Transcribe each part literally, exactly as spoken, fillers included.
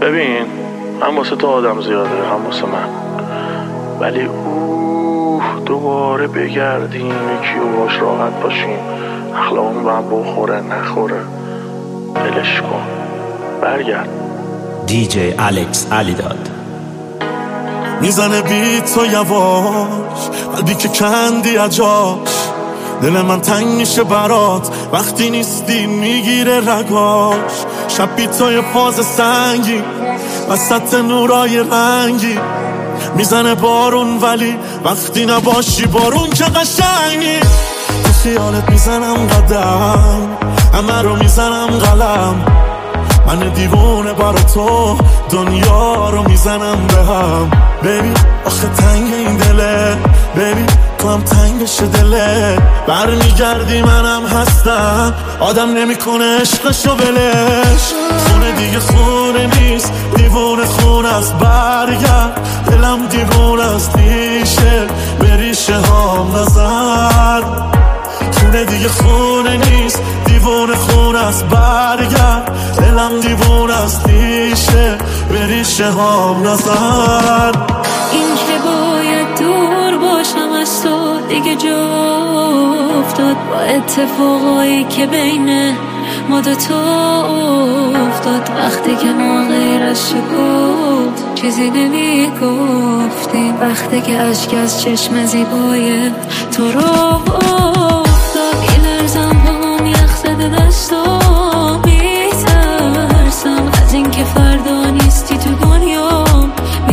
ببین هم واسه تو آدم زیاده هم واسه من، ولی اوه دوباره بگردیم یکی و باش راحت باشیم، اخلاقمون به هم بخوره نخوره، دلش کن برگرد. دی جی الکس علیداد میزنه بیت تو یواش، قلبی که کندی اجاش، دل من تنگ میشه برات وقتی نیستی میگیره رگاش. شب بیتای پاز سنگی وسط نورای رنگی، میزنه بارون ولی وقتی نباشی بارون که قشنگی. تو خیالت میزنم قدم، همه رو میزنم قلم، من دیوونه برا تو دنیا رو میزنم به هم. ببین آخه تنگ این دله، ببین تو هم تنگ بشه دله، برمیگردی منم هستم، آدم نمیکنه عشقشو ولش. خونه دیگه خونه نیست، دیوونه خونه است، برگرد دلم دیوونه است، ریشه به ریشه هام نزد. خونه دیگه خونه نیست، دیوونه خونه است، برگرد دلم دیوونه است، ریشه به ریشه هام نزد. این که باید دور باشم از تو دیگه جا افتاد، با اتفاقایی که بین ما دوتا افتاد. وقتی که ما غیر از سکوت چیزی نمی گفتیم، وقتی که اشک از چشم زیبای تو رو افتاد. میلرزم پاهم یخ زده دستام، میترسم از این که فردا نیستی تو دنیام،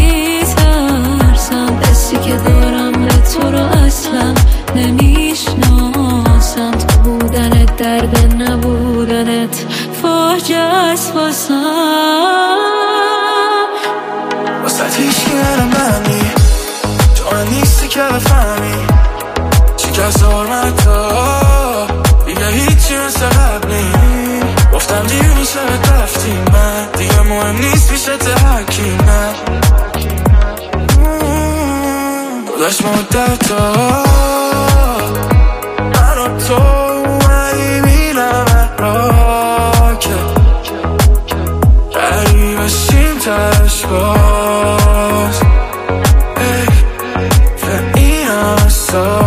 میترسم دستی که دارم به تو رو اصلا نمیشناسم. تو بودنت درد نبودنت فاجعه است واسم. واسه هیچکی نره منی، تو من نیستی که بفهمی چی که زارمتا دیگه هیچی مثل قبلی. گفتم دیر میشه به رفتی، من دیگه مهم نیست پیش تحکیمه. داشت مدتا من و تو اومدی میرم راکه، قریب شیم ترش باز به این همسا.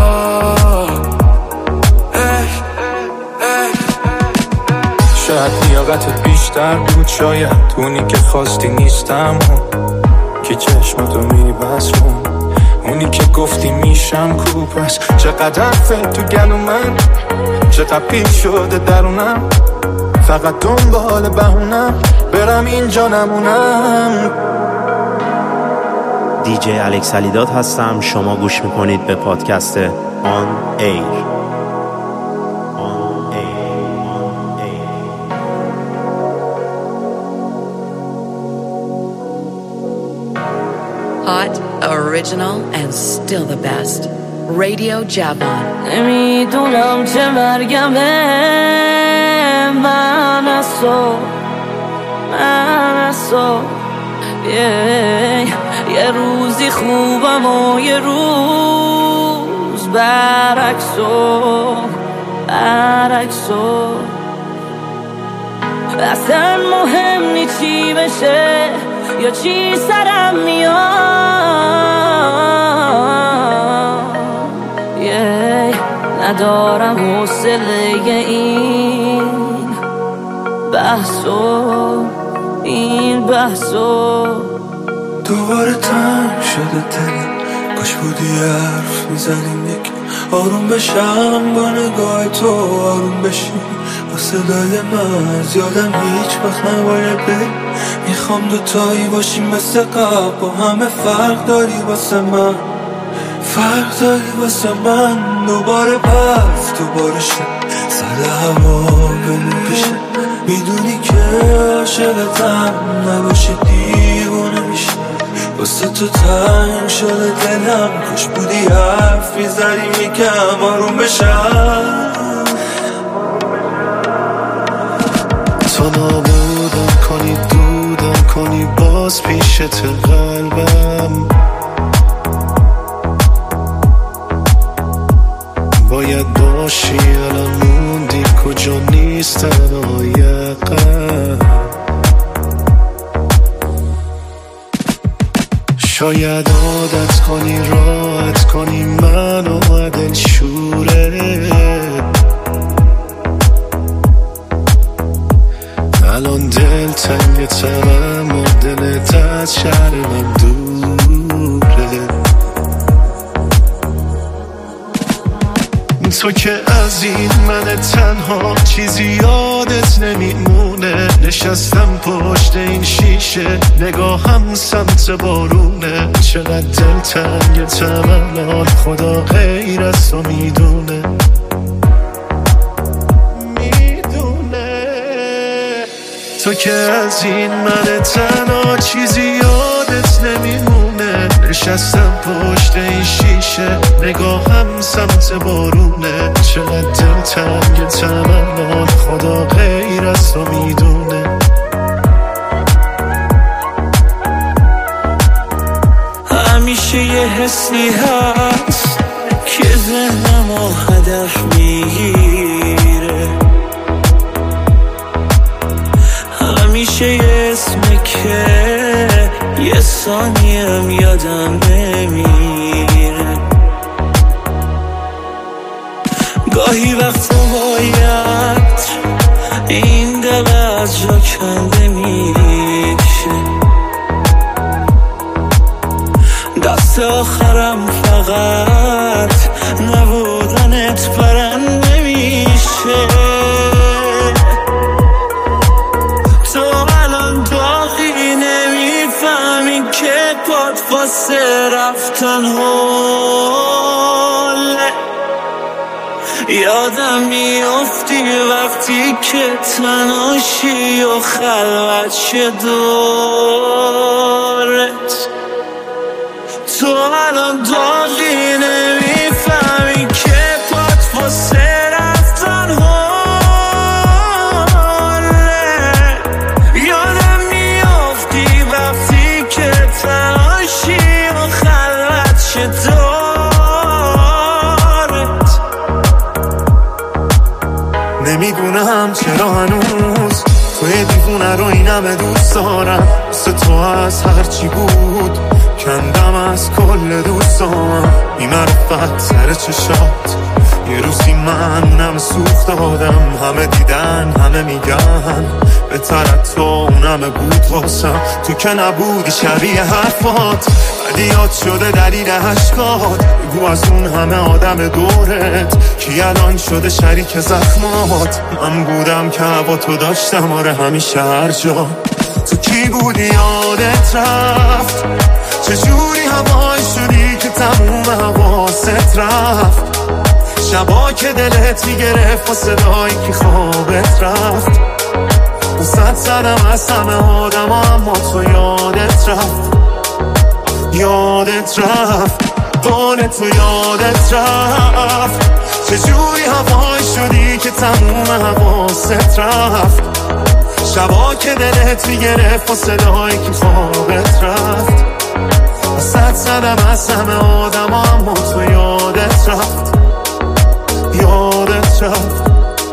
شاید لیاقتت بیشتر بود، شاید اونی که خواستی نیستم، که چشمتو میبسمون، اونی که گفتی میشم کو. پس چقدر فت تو گلو من، چقدر پیش شده درونم، فقط دنبال بهونم برم اینجا نمونم. دی جی الکس علیداد هستم، شما گوش میکنید به پادکست آن ایر. Hot, original, and still the best. Radio Javan. نمیدونم چه مرگم من از تو، من از تو. یه روزی خوبم و یه روز برعکسو، برعکسو. اصلا مهم نی چی بشه یا چی سرم میاد، yeah. ندارم حوصله این بحثو، این بحثو. دوباره تنگ شده دلم، کاش بودی حرف میزنیم یک آروم بشم با نگاه تو، آروم بشی با صدای من. زیادم هیچ وقت نباید بری، میخوام دوتایی باشیم مثل قبل، با همه فرق داری واسه من، فرق داری واسه من. دوباره برف دوباره شد، سر هوا بمون پیشه، میدونی که عاشقتم، نباشی دیوونه میشه. واسه تو تنگ شده دلم، کاش بودی حرف میزنیم یکم آروم بشم. تو نابودم کنی، دودم کنی، باز پیشت قلبم. باید باشی الان موندی کجا نیست تنهای قلب. شاید عادت کنی راحت کنی منو دل شوره. الان دل تنگ تمام و دلت از شهر من دوره. تو که از این من تنها چیزی یادت نمیمونه. نشستم پشت این شیشه نگاهم سمت بارونه. چقدر دل تنگ تمام خدا غیر از تو میدونه. تو که از این من تنها چیزی یادت نمیمونه. نشستم پشت این شیشه نگاهم سمت بارونه. چقدر دل تنگ تمام خدا غیر از تو میدونه. همیشه یه حسی هست که ذهنم و هدف میگیره. همیشه یه اسمی که یه ثانیم یادم نمیره. گاهی وقتا باید این دل از جا کنده میشه. دست آخرم فقط نبودنت برنده میشه. واسه رفتن حاله یادم میافتی وقتی که تنهاشی و خلوت شه دورت. تو الان داغی نمیفهمی که پات واسه رفتن حاله. یادم میافتی وقتی که تنهاشی و خلوت شه دارت. نمیدونم چرا هنوز توی دیوونه رو این همه دوست دارم. واسه تو از هرچی بود کندم از کل دوستام. بی معرفت سر چشات یه روزی من اونم سوخت دادم. همه دیدن همه میگن بهتر تو اونم بود واسم. تو که نبودی شبیه حرفات بعدی یاد شده دلیل عشقات. بگو از اون همه آدم دورت کی الان شده شریک زخمات. من بودم که هوا تو داشتم آره همیشه هر جا. تو کی بودی یادت رفت چجوری هوایی شدی که تموم حواست رفت. شبا که دلت میگرفت و صدایی که خوابت رفت. صد زدم از همه آدم اما تو یادت رفت. یادت رفت قول تو یادت رفت. چجوری هوایی شدی که تموم حواست رفت. شبا که دلت میگرفت و صدایی که خوابت رفت. صد زدم از همه آدم اما تو یادت رفت. یادت رفت.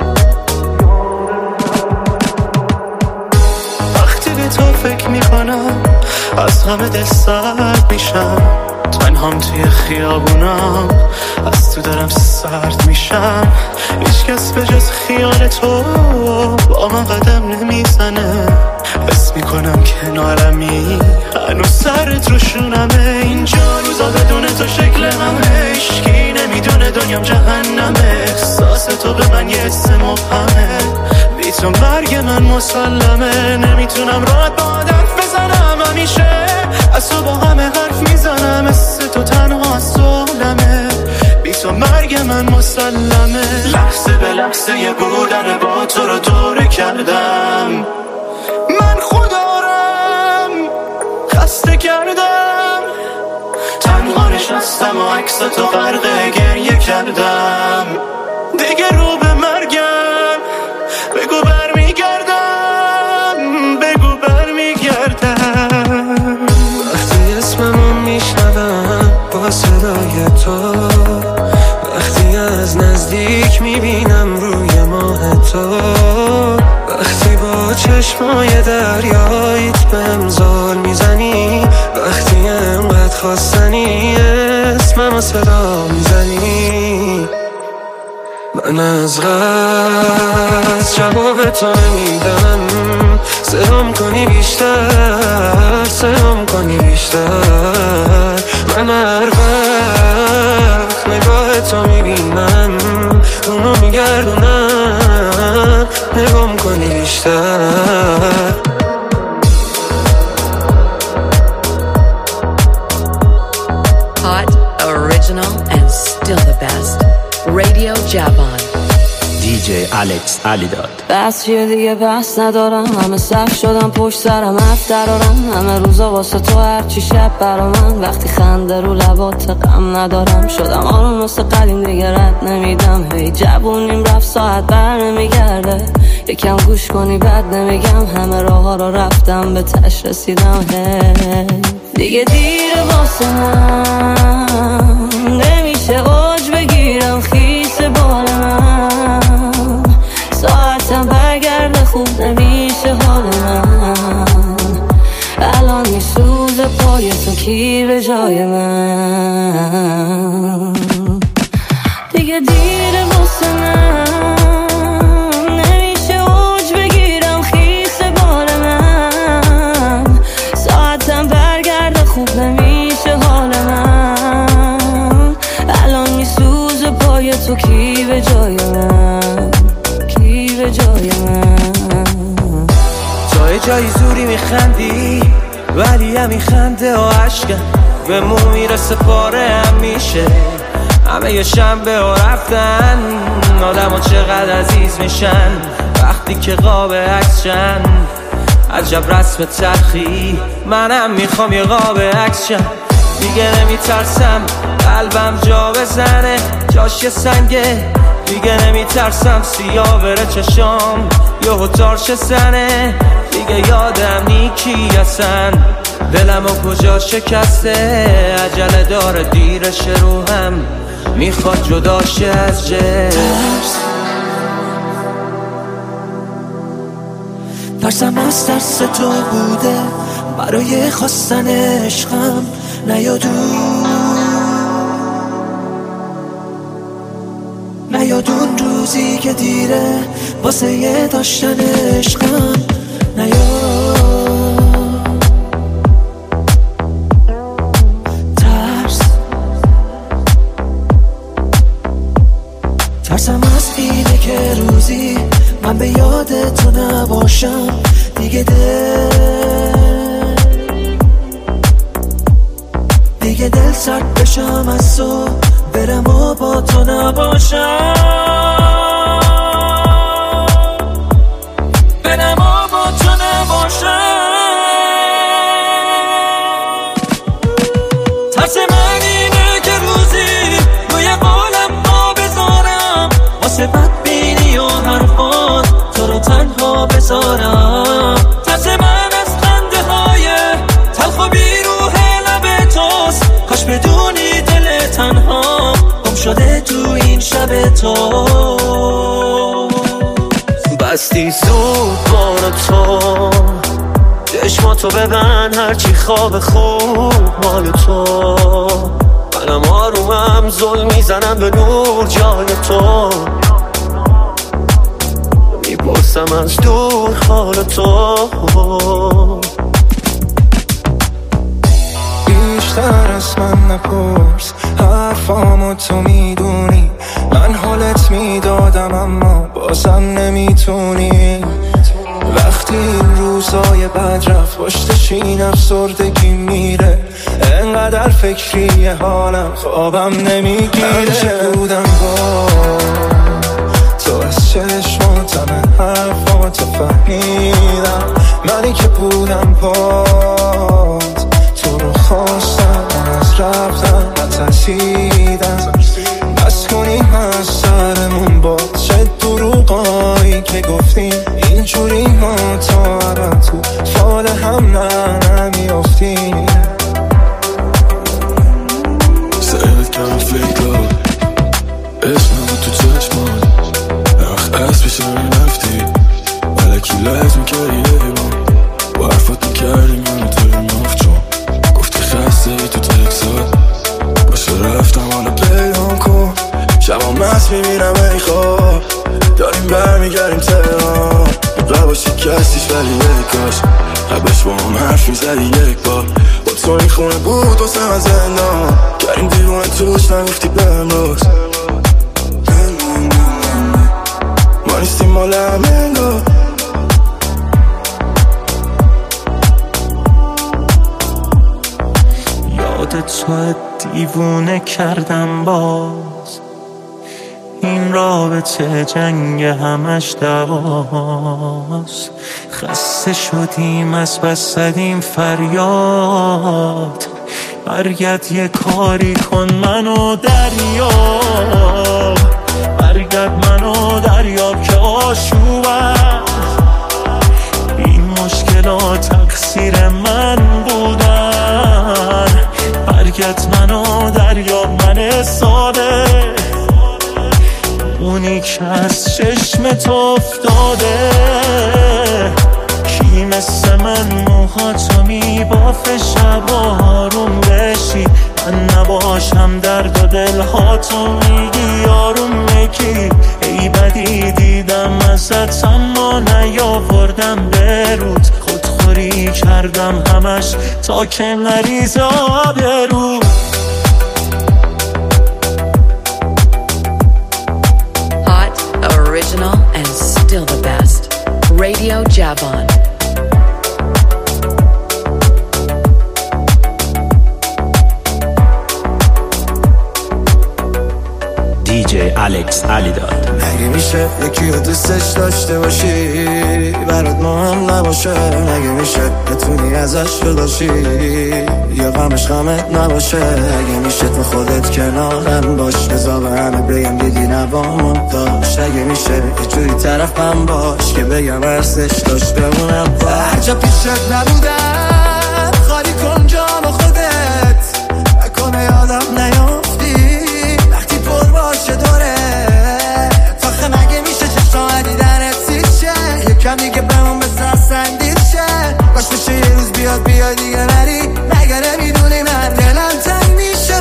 وقتی به تو فکر میکنم از همه دل سرد میشم. تنهام توی خیابونم از تو دارم سرد میشم. هیچ کس به جز خیال تو با من قدم نمیزنه. حس میکنم کنارمی هنوز سرت روشونمه. اینجا روزا بدون تو شکل همه هیچکی نمیدونه دنیام جهنمه. احساس تو به من یه حس مبهمه. بی تو مرگ من مسلمه. نمیتونم راحت با حرف بزنم همیشه از تو با همه حرف میزنم. مثل تو تنها سالمه. بی تو مرگ من مسلمه. لحظه به لحظه یه بودن با تو رو دوره کردم. من خودارم خسته کردم. تنها نشستم و عکس تو غرق گریه کردم. دیگه رو به مرگم بگو برمیگردم. بگو برمیگردم. وقتی اسممو میشنوم با صدای تو. وقتی از نزدیک میبینم روی ماه تو. وقتی با با چشمای دریاییت بهم زل میزنی، وقتی انقدر خواستنی اسممو صدا میزنی. من از غصب جواب تو نمیدم، سرم کنی بیشتر، سرم کنی بیشتر. من هر وقت نگاه تو میبینم اونو میگردونم، نگام کنی بیشتر. Hot, original, and still the best. Radio Javan. دی جی الکس علیداد. بس چیه دیگه بس ندارم، همه صف شدم پشت سرم حرف درارم، همه روزا واسه تو هرچی شب برا من، وقتی خنده رو لبات غم ندارم، شدم آروم مثل قدیم دیگه رد نمیدم، هی جوونیم رفت ساعت بر نمیگرده، یکم گوش کنی بد نمیگم، همه راه ها رو رفتم به تش رسیدم، هی دیگه دیره واسه من، نمیشه اوج بگیرم خیس بال من، ساعتم برگرده خوب نمیشه حال من، الان میسوزه پای تو کی به جای من، دیگه دیره واسه من، نمیشه اوج بگیرم خیس بال من، ساعتم برگرده خوب نمیشه حال من، الان میسوزه پای تو کی به جای من، کی به جای من. جای جای زوری میخندی ولی همین خنده و عشقم به مو میرسه پاره هم میشه، همه یه شنبه و رفتن، آدم ها چقدر عزیز میشن وقتی که قاب عکسشن، عجب رسم تلخی، منم میخوام یه قاب عکسشن، دیگه نمیترسم قلبم جا بزنه جاش یه سنگه، دیگه نمیترسم سیاه بره چشام یهو تارش زنه، دیگه یادم نیکی هستن دلم و کجا شکسته، عجله داره دیرش رو هم میخواد جداشه از جه، ترسم از ترس تو بوده برای خواستن عشقم، نیادون نیادون روزی که دیره واسه یه داشتن عشقم، نیاد ترس ترسم از اینه که روزی من به یاد تو نباشم، دیگه دل دیگه دل سرد بشم از تو برم و با تو نباشم، برم و با تو نباشم، ترس من اینه که روزی روی قولم پا بذارم، واسه بدبینی و حرفات تو رو تنها بذارم، ترس من از خنده های تلخ و بیروح لب توست، کاش بدونی دل تنها گم شده تو این شب تو، بستی زود بارو تو چشماتو ببن هرچی خواب خوب مال تو، منم آرومم زل میزنم به نور جای تو، میپرسم از دور حال تو، بیشتر از من نپرس حرفامو تو میدونی، من حالت میدادم اما بازم نمیتونی، وقتی این روزای بد رفت پشتش این افسردگی میره، انقدر فکری حالم خوابم نمیگیره، هرچه بودم با تو از چشماتم حرفاتو فهمیدم، منی که بودم پات تو رو خواستم از رفتم نترسیدم، بس کنیم از سرمون با چه دروغایی که گفتیم، اینجوری ما تا ابد تو فال هم نه نمیافتیم، سرت کم فکر اسمم تو چشمان، اخ از پیش نمی رفتی ملکی لحظ میکرد ولی یک کاش قبلش با هم حرف میزدی یک بار. با تو این خونه بود واسه من زندان، کردیم دیوانه توش نگفتی بهم روز. ما نیستیم مال همه انگار. یادت تو دیوونه کردم باز، این رابطه جنگ همش دواست. خسته شدیم از بس زدیم فریاد، برگرد یه کاری کن منو دریاب، برگرد منو دریاب که آشوبم. این مشکلات تقصیر من بودن، برگرد منو دریاب. من ساده اونی که از چشمت افتاده، کی مثل من موهاتو میبافه شب آروم بشی، من نباشم درد و دلهاتو میگی آروم بگی. ای بدی دیدم ازت اما نیاوردم برود، خودخوری کردم همش تا که نریزه آبرود. Original and still the best. Radio Javon. دیجی الکس علیداد. اگه میشه یکی رو دوستش داشته باشی برات مهم نباشه، اگه میشه بتونی ازش جداشی یا غمش غمت نباشه، اگه میشه تو خودت کنارم باش، بذار به همه بگم دیدی نوامو داشت، اگه میشه یه جوری طرف من باش که بگم ارسش داشت بمونم باش. هر جا پیشت نبودم خالی کن جام خودت، نکنه یادم نیافتی وقتی پر باشه دوره، تاخه مگه میشه چشم دیدنت سیشه، یکم دیگه بمون بسر سندید شه، باش بشه یه روز بیاد بیاد دیگه نری، مگه نمیدونی من دلم تنگ میشه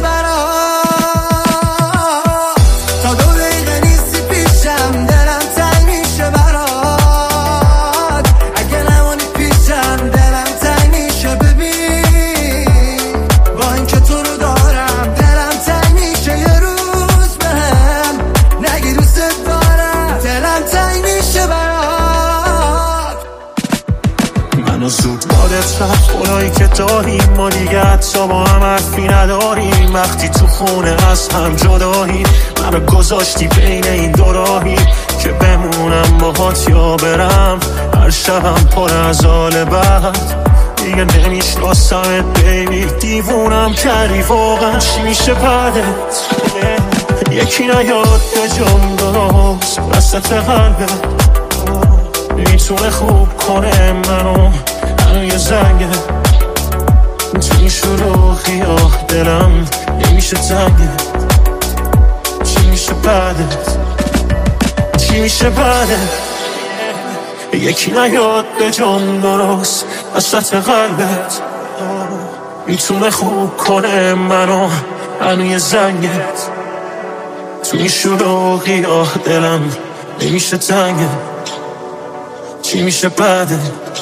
برات، تا دو دقیقه نیستی پیشم دلم تنگ میشه برات، اگه نمونی پیشم دلم تنگ میشه. ببین با اینکه تو رو دارم دلم تنگ میشه، یه روز بهم نگی دوست دارم دلم تنگ میشه برات. منو زود بادت رفت خدایی که داریم، ما دیگه حتی با هم حرفی نداریم، وقتی تو خونه از هم جداییم، منو گذاشتی بین این دو راهی که بمونم باهات یا برم، هر شبم پر از حال بد، دیگه نمیشناسمت بیبی، دیوونم کردی واقعا چی میشه بعدت، یکی نیاد به جام درست وسط قلبت، میتونه خوب کنه منو یه زنگه، تو این شروعی آه دلم نمیشه تنگه، چی میشه بعدت چی میشه بعدت، یکی نیاد به جام درست وسط قلبت، میتونه خوب کنه منو هنو یه زنگت، تو این شروعی آه دلم نمیشه تنگه، چی میشه بعدت.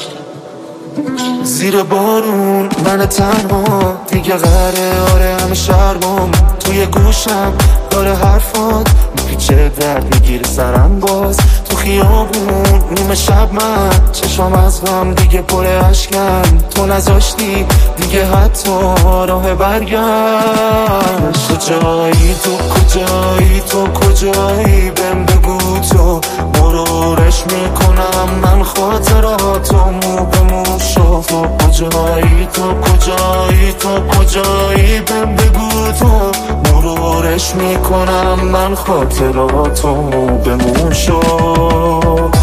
زیر بارون من تنها دیگه قره، آره همه شرمم توی گوشم داره حرفات میپیچه، درد میگیره سرم باز تو خیابون نیمه شب، من چشم از غم دیگه پر اشکم، تو نذاشتی دیگه حتی راه برگشت. کجایی تو کجایی تو کجایی بهم بگو تو، مرورش میکنم من خاطراتو مو به مو شو، تو کجایی تو کجایی تو کجایی بهم بگو تو، مرورش میکنم من خاطراتو مو به مو شو.